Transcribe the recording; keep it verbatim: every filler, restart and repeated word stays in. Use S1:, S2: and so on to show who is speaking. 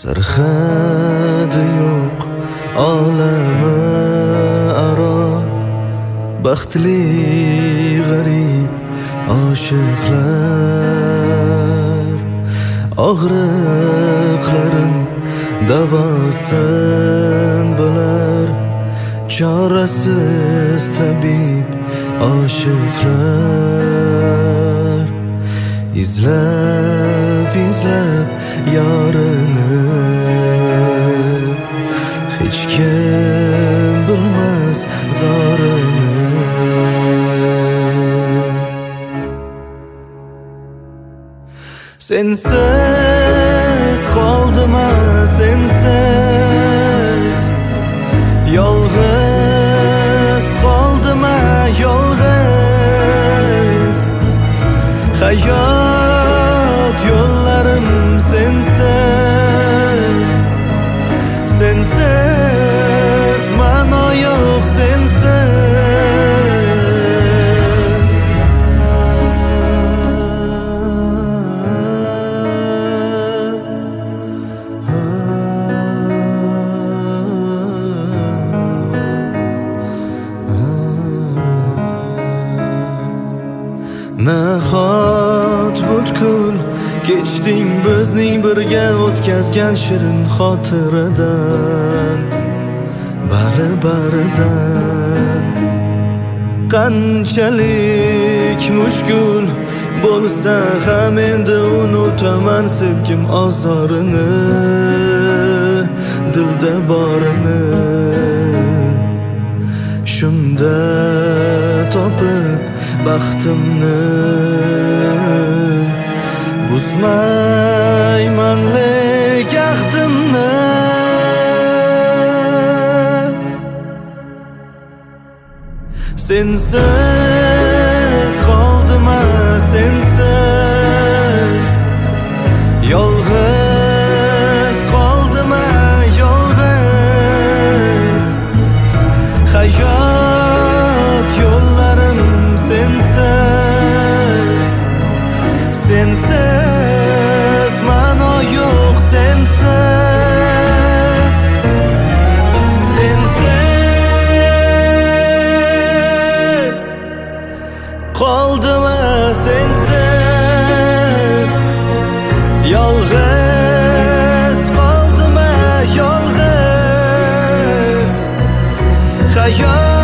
S1: Sarhadi yo'q olami aro baxtli g'arib oshiqlar og'riqlarin davosin bilar chorasiz tabib oshiqlar izlab izlab yorini hech kim bilmas zorini sensiz qoldima sensiz yolg'iz qoldima yolg'iz hayot yo'llarim sensiz sensiz ma'no yo'q sensiz nahot butkul kechding bizning birga o'tkazgan shirin xotiradan bari baridan qanchalik mushkul bo'lsa ham endi unutaman sevgim ozorini dilda borini shunda topib baxtimni buzmayman lek ahdimni sensiz qoldima sensiz yolg'iz qoldima yolg'iz hayot yo'llarim sensiz sensiz ma'no yo'q sensiz sensiz qoldima sensiz yolg'iz qoldima yolg'iz hayot